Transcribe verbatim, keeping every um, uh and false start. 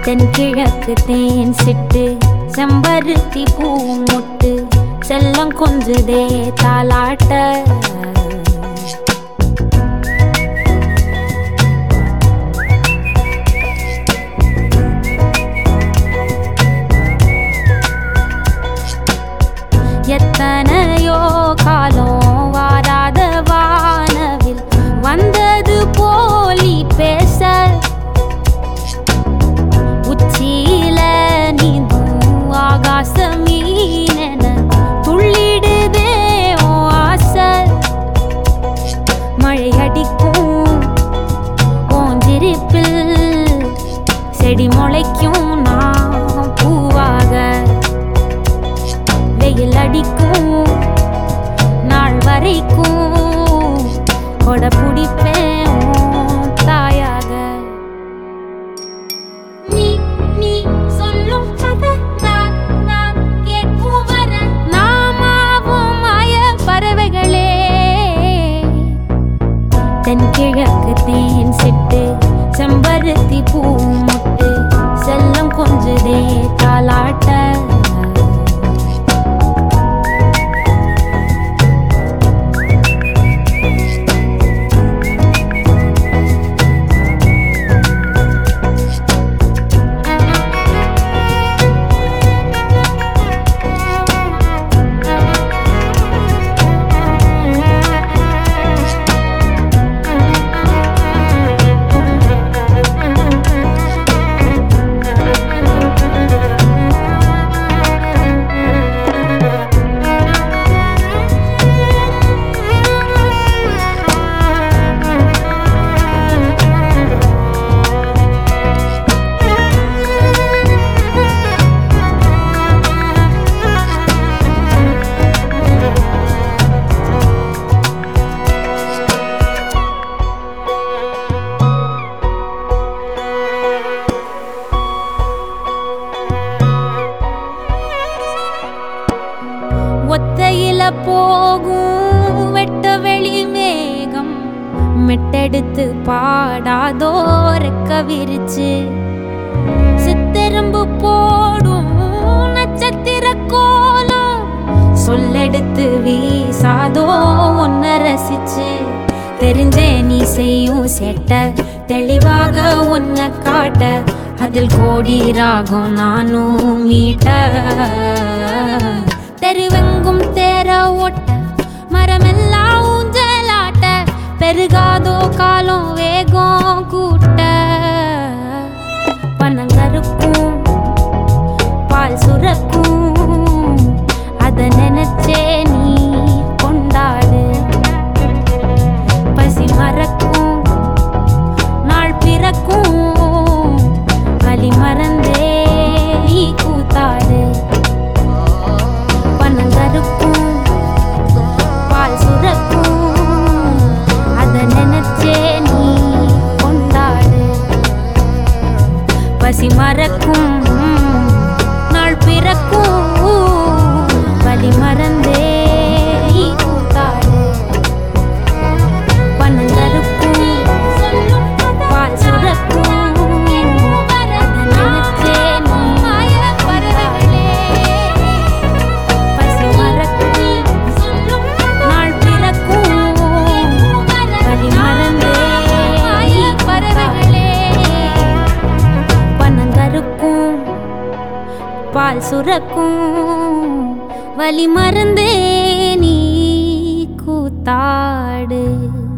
தென்கிழக்கு தேன் சிட்டு செம்பருத்தி பூ முட்டு செல்லம் கொஞ்சுதே தாலாட்ட எத்தனையோ காலம் வாராத வானவில் வந்தது போலி பேச உச்சியில நீந்தும் ஆகாச மீனென துள்ளிடுதே ஓ ஆசை மழை அடிக்கும் ஓஞ்சிருப்பில் செடி முளைக்கும் நான் பூவாக வெயில் அடிக்கும் நாள் வரைக்கும் கொடை பிடிப்பேன் தாயாக நீ நீ சொல்லும் கதை நான் நான் கேட்கும் வர நாமாவும் மாய பறவைகளே தென்கிழக்கு தேன் சிட்டு செம்பருத்தி பூ முட்டு செல்லம் கொஞ்சுதே தாலாட்ட ஒத்தையில போகும் வெட்ட வெளி மேகம் மெட்டெடுத்து பாடாதோ ரெக்க விரிச்சு சித்தெரும்பு போடும் நட்சத்திர கோலம் சொல்லெடுத்து வீசாதோ ஒன்ன ரசிச்சு தெரிஞ்சே நீ செய்யும் செட்ட தெளிவாக உன்னை காட்ட அதில் கோடி ராகம் நானும் மீட்ட தெருவெங்கும் தேர ஓட்ட மரமெல்லாம் ஊஞ்சலாட்ட பெருகாதோ காலம் வேகம் கூட்ட பனங்கருக்கும் பால் சுரக்கும் அத நினைச்சே நீ கொண்டாடு பசி மறக்கும் நாள் பிறக்கும் வலி மறந்தே நீ கூத்தாடு பனங்கருக்கும் பால் சுரக்கும் அத நினைச்சே நீ கொண்டாடு பசி மறக்கும் நாள் பிறக்கும் வலி மறந்தே நீ கூத்தாடு பனங்கருக்கும் பால் சுரக்கும் பால் சுரக்கும் வலி மறந்தே நீ கூத்தாடு.